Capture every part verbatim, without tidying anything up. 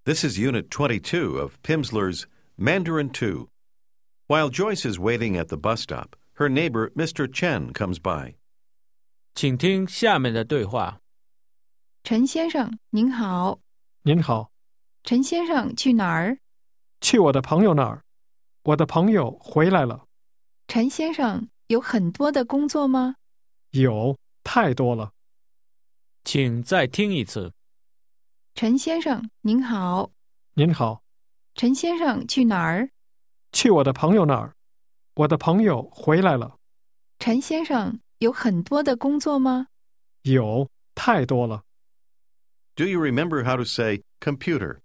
This is Unit twenty-two of Pimsleur's Mandarin two. While Joyce is waiting at the bus stop, her neighbor, Mister Chen, comes by. 请听下面的对话。 陈先生，您好。 您好， 陈先生去哪儿？ 去我的朋友那儿。我的朋友回来了。 陈先生有很多的工作吗？ 有，太多了。 请再听一次。 陈先生，您好。 您好， 陈先生去哪儿？ 去我的朋友那儿。我的朋友回来了。 陈先生有很多的工作吗？ 有，太多了。 Do you remember how to say computer?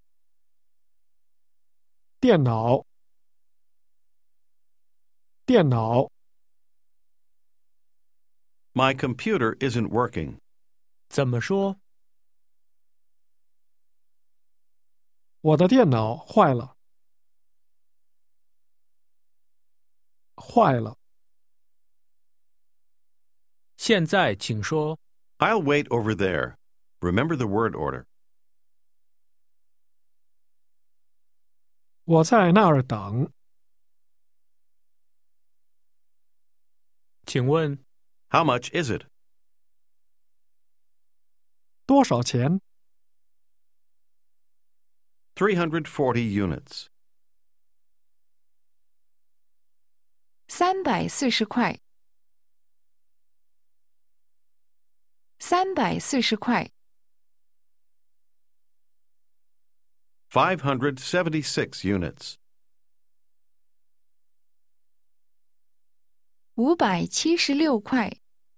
电脑，电脑。 My computer isn't working. 怎么说？ 我的电脑坏了，坏了。 现在请说。 I'll wait over there. Remember the word order. 我在那儿等。 请问 How much is it? 多少钱？ three hundred forty units. 三百四十块。三百四十块。 five hundred seventy-six units. 五百七十六块。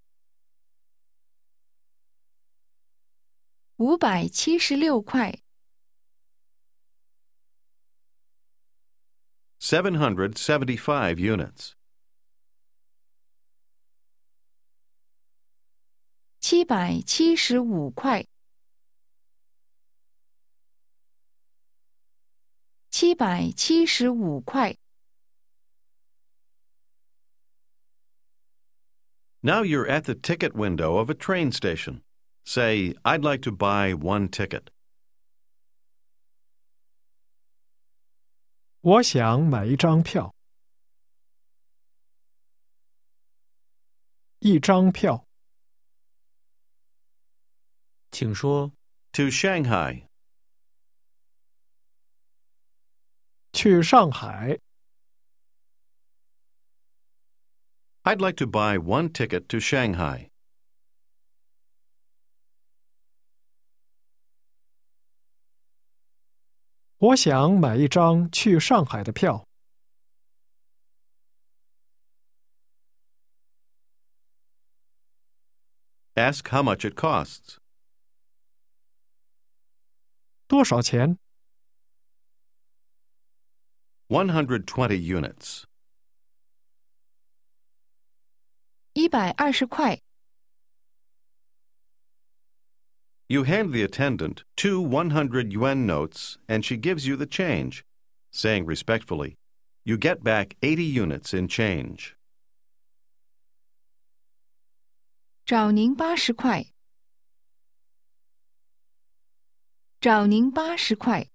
五百七十六块。 seven hundred seventy-five units. 七百七十五块。七百七十五块。 Now you're at the ticket window of a train station. Say, I'd like to buy one ticket. 我想买一张票。一张票。 请说。 To Shanghai. 去上海。 I'd like to buy one ticket to Shanghai. 我想买一张去上海的票。 Ask how much it costs. 多少钱？ one hundred twenty units. 一百二十块。 You hand the attendant two one hundred yuan notes and she gives you the change, saying respectfully, you get back eighty units in change. 找您八十块。找您八十块。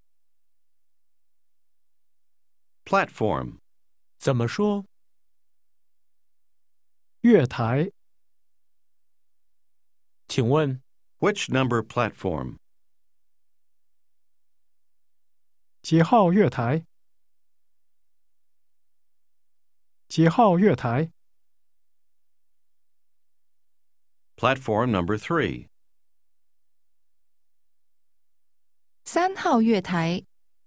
Platform. 怎么说？ 月台。 请问 Which number platform? 几号月台？几号月台？ Platform number three. 三号月台。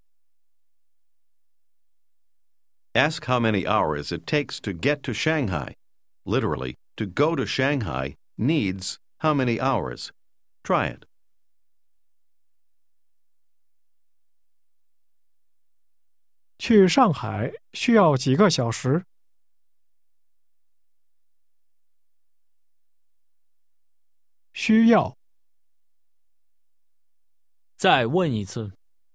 Ask how many hours it takes to get to Shanghai. Literally, to go to Shanghai needs how many hours? Try it. 去上海需要几个小时？需要。 再问一次。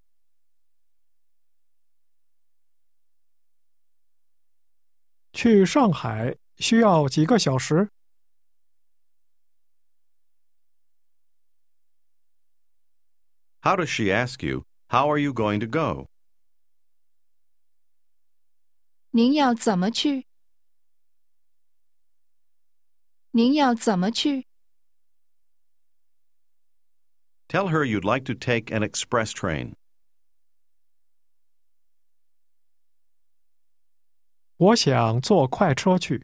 去上海需要几个小时？ How does she ask you, how are you going to go? 您要怎么去？您要怎么去？ Tell her you'd like to take an express train. 我想坐快车去。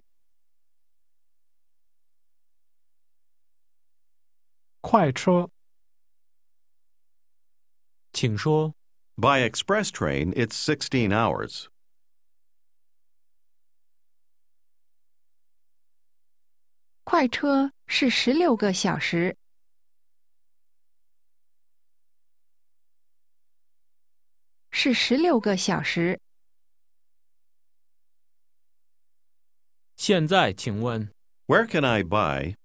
快车。 请说 By express train, it's sixteen hours. 快车是十六个小时。是十六个小时。 现在请问 Where can I buy?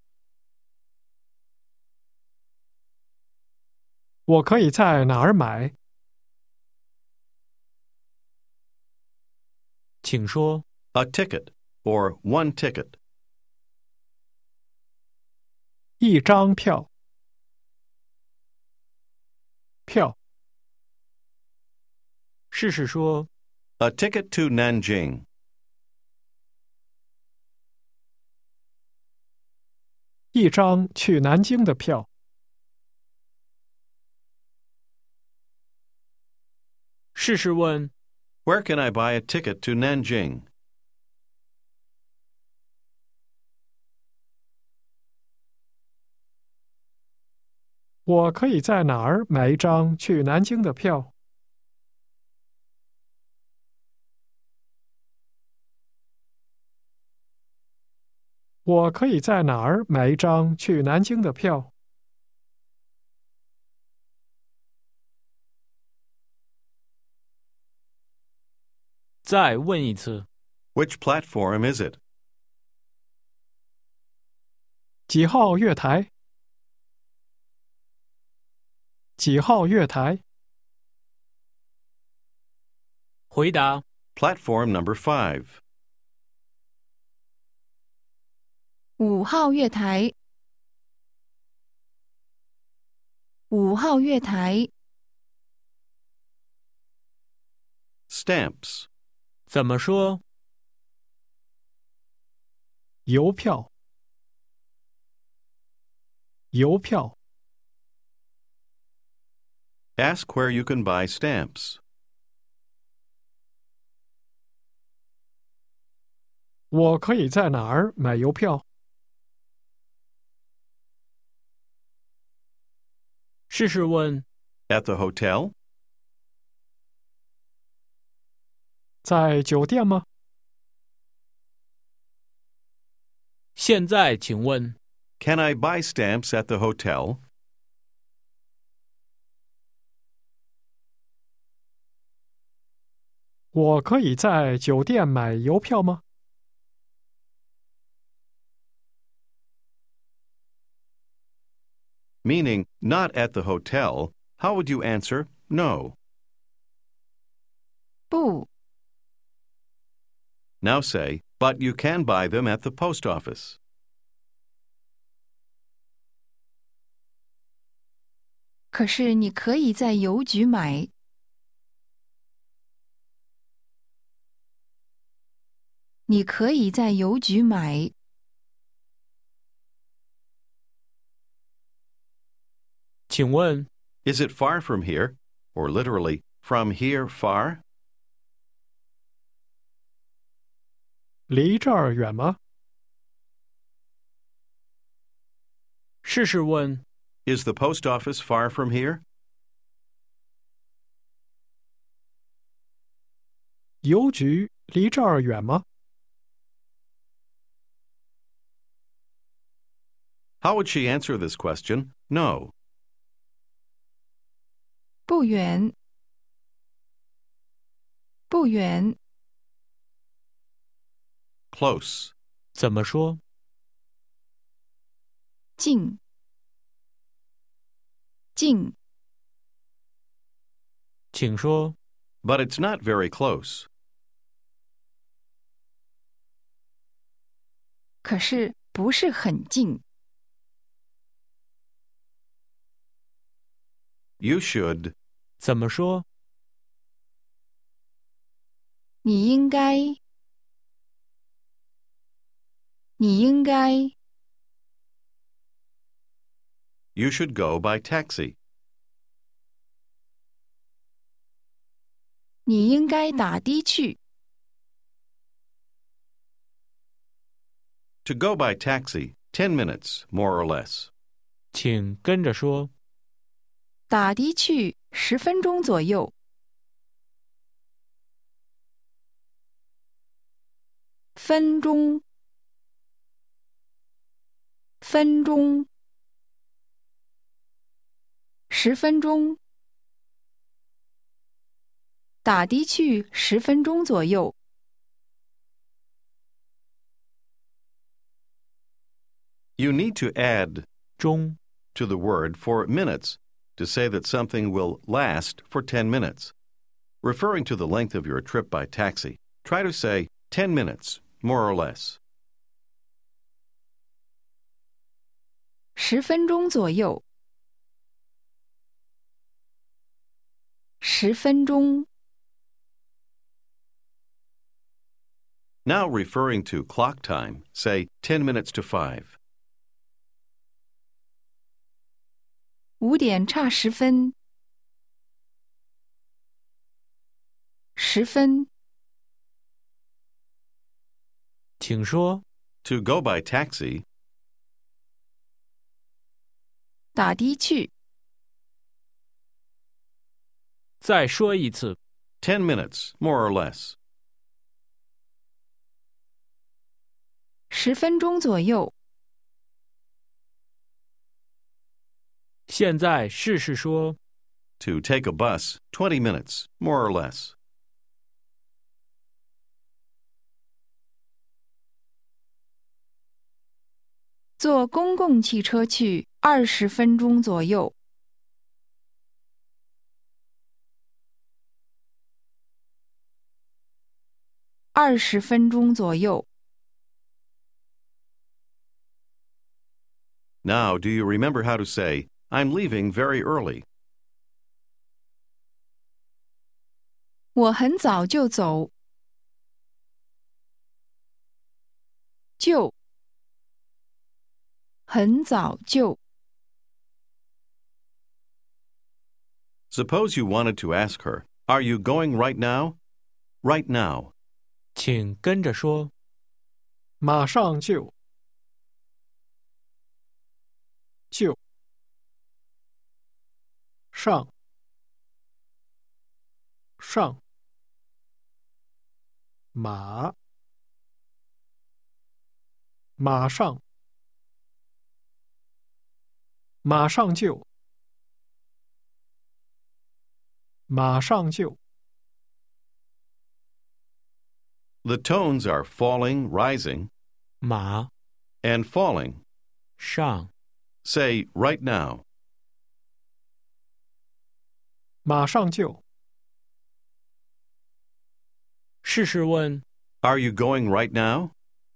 我可以在哪儿买？ 请说 A ticket, or one ticket. 一张票。票。 试试说 A ticket to Nanjing. 一张去南京的票。 试试问 Where can I buy a ticket to Nanjing? 我可以在哪儿买一张去南京的票？我可以在哪儿买一张去南京的票？ 再问一次 Which platform is it? 几号月台？几号月台？ 回答 Platform number five. 五号月台。五号月台。 Stamps. 怎么说邮票。邮票。 Ask where you can buy stamps. 我可以在哪儿买邮票？ 试试问 At the hotel? 在酒店吗？ 现在请问 Can I buy stamps at the hotel? 我可以在酒店买邮票吗？ Meaning, not at the hotel. How would you answer no? 不， Now say, but you can buy them at the post office. 可是你可以在邮局买。你可以在邮局买。 请问 Is it far from here? Or literally, from here far? 离这儿远吗？ 试试问 Is the post office far from here? 邮局离这儿远吗？ How would she answer this question? No. 不远。不远。 Close. 怎么说近。近。 请说 But it's not very close. 可是不是很近。 You should. 怎么说？ 你应该，你应该， You should go by taxi. 你应该打的去。 To go by taxi, ten minutes, more or less. 请跟着说。 打的去十分钟左右。分钟，分钟，十分钟。打的去十分钟左右。 You need to add 中 to the word for minutes to say that something will last for ten minutes. Referring to the length of your trip by taxi, try to say ten minutes, more or less. 十分钟左右。十分钟。 Now referring to clock time, say ten minutes to five. 五点差十分。十分。 请说。 To go by taxi, 打的去。 再说一次。 ten minutes, more or less. 十分钟左右。 现在试试说。 To take a bus, twenty minutes, more or less. 坐公共汽车去二十分钟左右。二十分钟左右。 Now, do you remember how to say, I'm leaving very early? 我很早就走。就。很早就。 Suppose you wanted to ask her, Are you going right now? Right now. 请跟着说。 马上就。就。上。上。马。马上。马上就。马上就。 The tones are falling, rising, 马 and falling. 上 Say right now. 马上就。 试试问。 Are you going right now?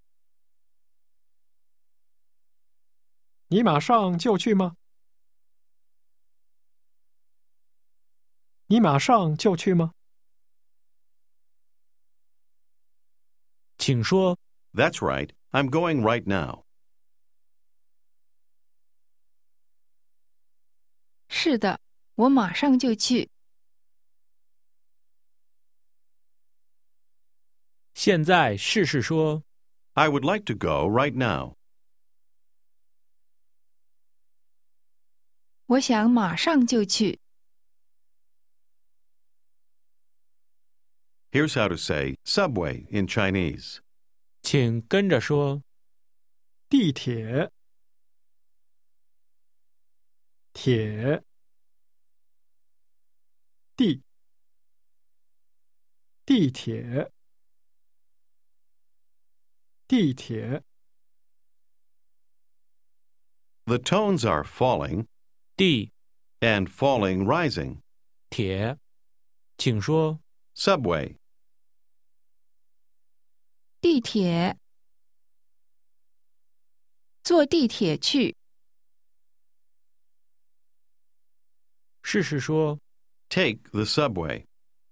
你马上就去吗？你马上就去吗？ 请说。 That's right. I'm going right now. 是的，我马上就去。 现在试试说。 I would like to go right now. 我想马上就去。 Here's how to say subway in Chinese. 请跟着说。 地铁。铁。地。地铁。地铁。 The tones are falling 地 and falling rising. 铁，请说。 Subway. 地铁。坐地铁去。 试试说， Take the subway.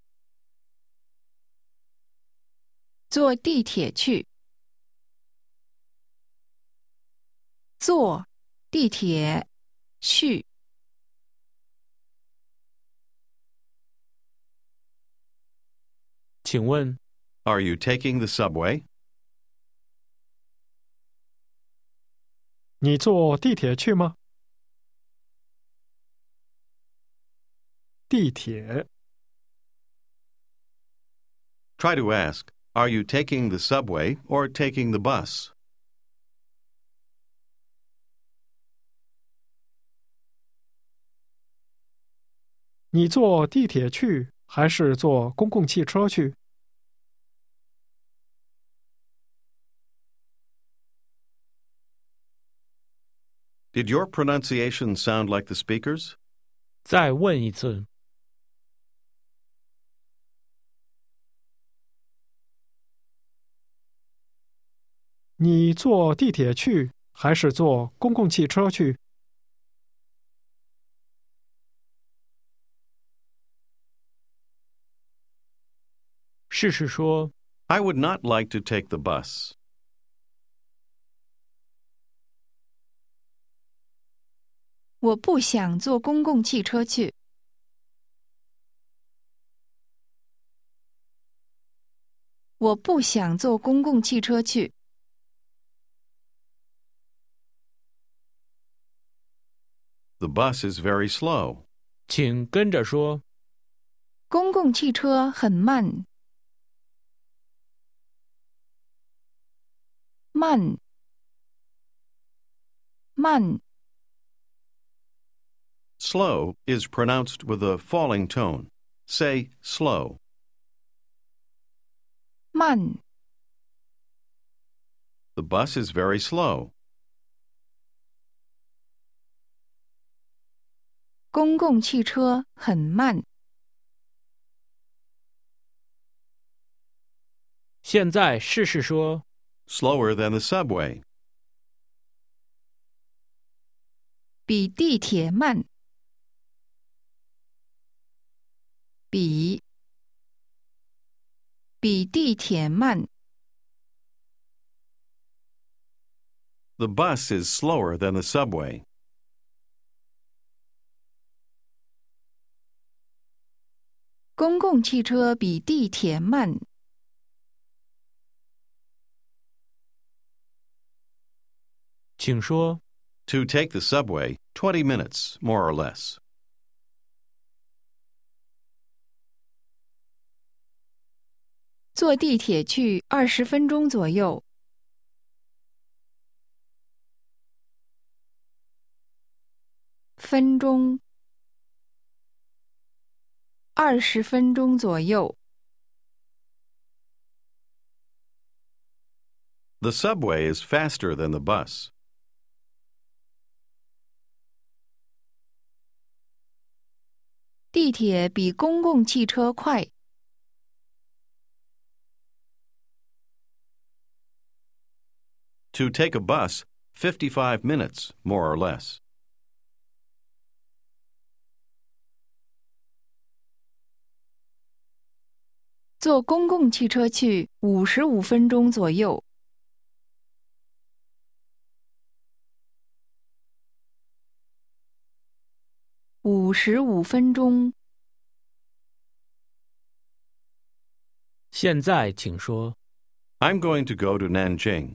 坐地铁去。坐地铁去。 请问 Are you taking the subway? 你坐地铁去吗？地铁。 Try to ask, Are you taking the subway or taking the bus? 你坐地铁去还是坐公共汽车去？ Did your pronunciation sound like the speaker's? 再问一次， 你坐地铁去还是坐公共汽车去？ 试试说， I would not like to take the bus. 我不想坐公共汽车去。我不想坐公共汽车去。 The bus is very slow. 请跟着说， 公共汽车很慢。慢。慢。 Slow is pronounced with a falling tone. Say slow. 慢。 The bus is very slow. 公共汽车很慢。 现在试试说， Slower than the subway. 比地铁慢。比。比地铁慢。 The bus is slower than the subway. 公共汽车比地铁慢。 请说， To take the subway, twenty minutes, more or less. 坐地铁去二十分钟左右。分钟。二十分钟左右。 The subway is faster than the bus. 地铁比公共汽车快。 To take a bus, fifty-five minutes, more or less. 坐公共汽车去五十五分钟左右。五十五分钟。 现在请说， I'm going to go to Nanjing.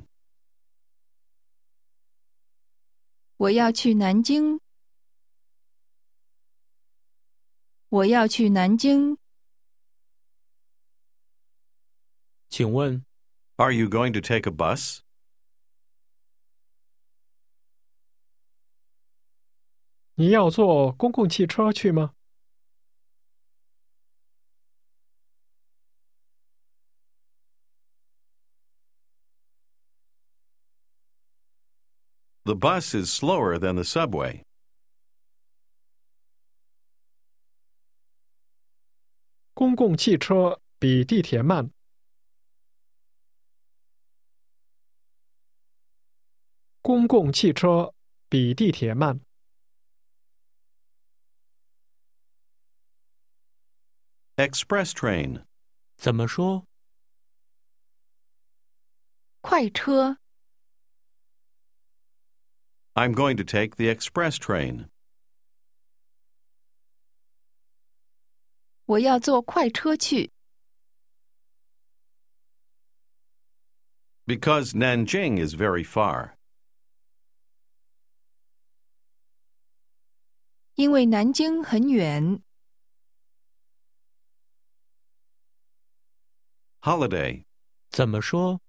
我要去南京。我要去南京。 请问 Are you going to take a bus? 你要坐公共汽车去吗？ The bus is slower than the subway. 公共汽车比地铁慢。公共汽车比地铁慢。 Express train. 怎么说？ 快车， I'm going to take the express train. 我要坐快车去。 Because Nanjing is very far. 因为南京很远。 Holiday. 怎么说？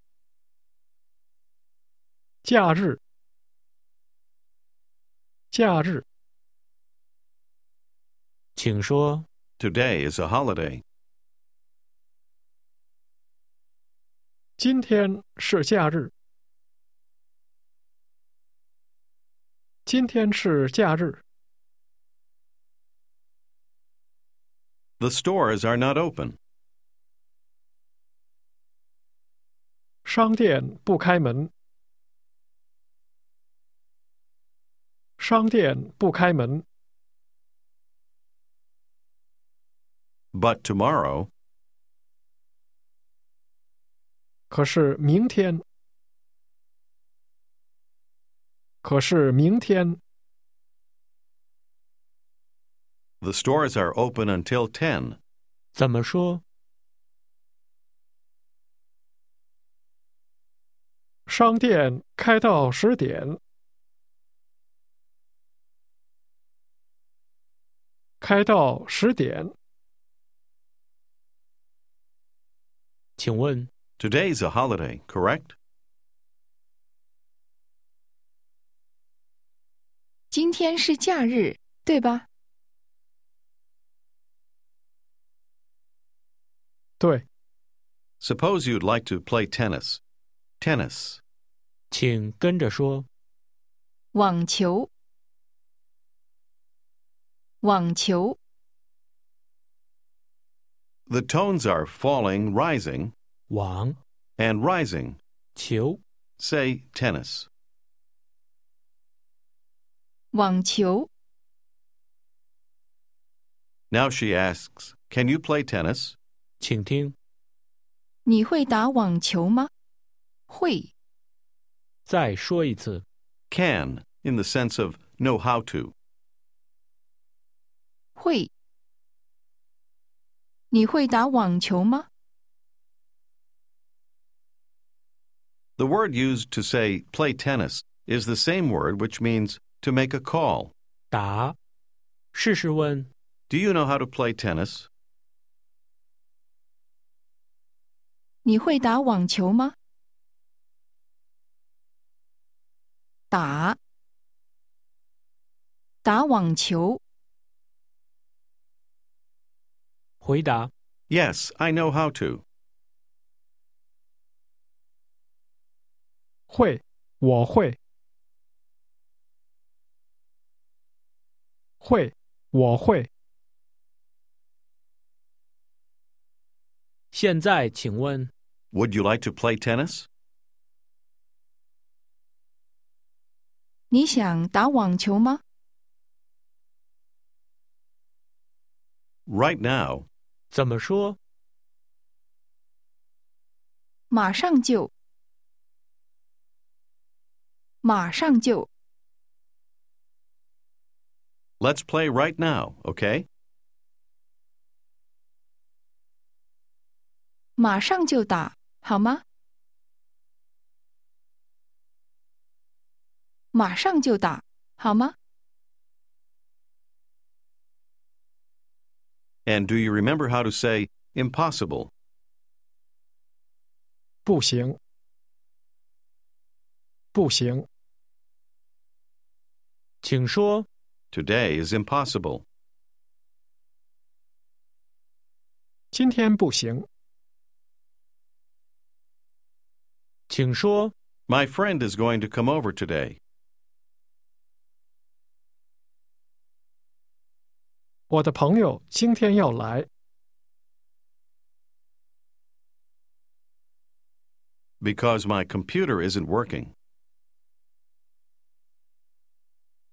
假日，假日， 请说。 Today is a holiday. 今天是假日，今天是假日。 The stores are not open. 商店不开门，商店不开门。 But tomorrow, 可是明天，可是明天， the stores are open until ten. 怎么说？ 商店开到十点，开到十点。 请问 Today's a holiday, correct? 今天是假日，对吧？ 对， Suppose you'd like to play tennis. Tennis. 请跟着说。 网球，网球， The tones are falling, rising, 网 and rising. 球 Say tennis. 网球。 Now she asks, Can you play tennis? 请听。 你会打网球吗？会。 再说一次。 Can, in the sense of know how to. 会。你会打网球吗？ The word used to say play tennis is the same word which means to make a call. 打。试试问。 Do you know how to play tennis? 你会打网球吗？打。打网球。 回答。 Yes, I know how to. 会，我会，会，我会。 现在请问 Would you like to play tennis? 你想打网球吗？ Right now, 怎么说？ 马上就。马上就。 let's play right now, okay? 马上就打，好吗？马上就打，好吗？ And do you remember how to say impossible? 不行，不行。 请说。 Today is impossible. 今天不行。 请说。 My friend is going to come over today. 我的朋友今天要来。 Because my computer isn't working.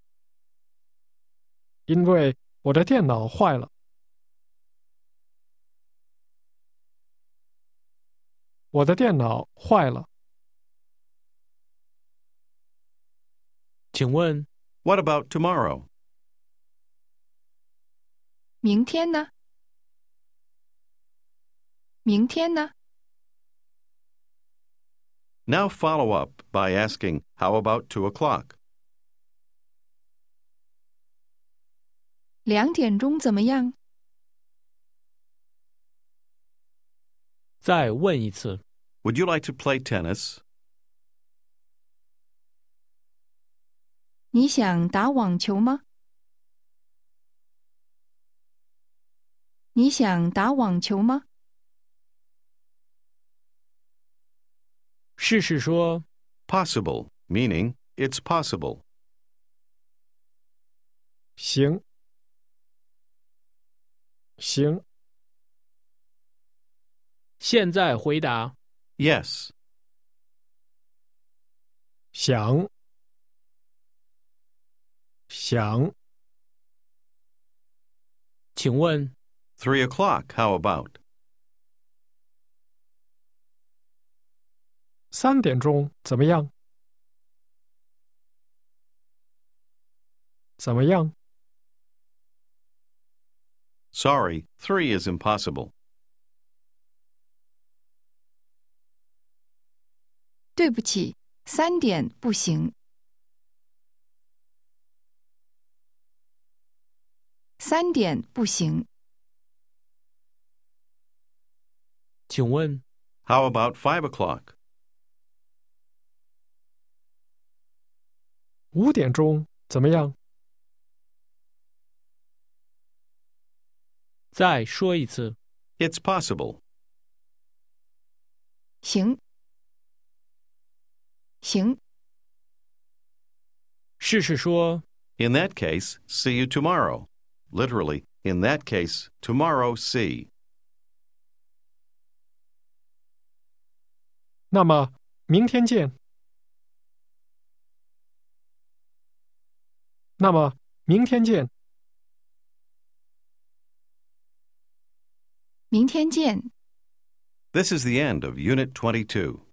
因为我的电脑坏了。 我的电脑坏了。 请问 What about tomorrow? 明天呢？明天呢？ Now follow up by asking, how about two o'clock? 两点钟怎么样？ 再问一次， Would you like to play tennis? 你想打网球吗？你想打网球吗？ 试试说 Possible, meaning it's possible. 行，行， 现在回答 Yes. 想，想， 请问 Three o'clock, how about? 三点钟怎么样？怎么样？ Sorry, three is impossible. 对不起，三点不行。三点不行。 请问 How about five o'clock? 五点钟怎么样？ 再说一次， It's possible. 行。行。 试试说 In that case, see you tomorrow. Literally, in that case, tomorrow see. 那么明天见。那么明天见。 明天见。 This is the end of Unit twenty-two.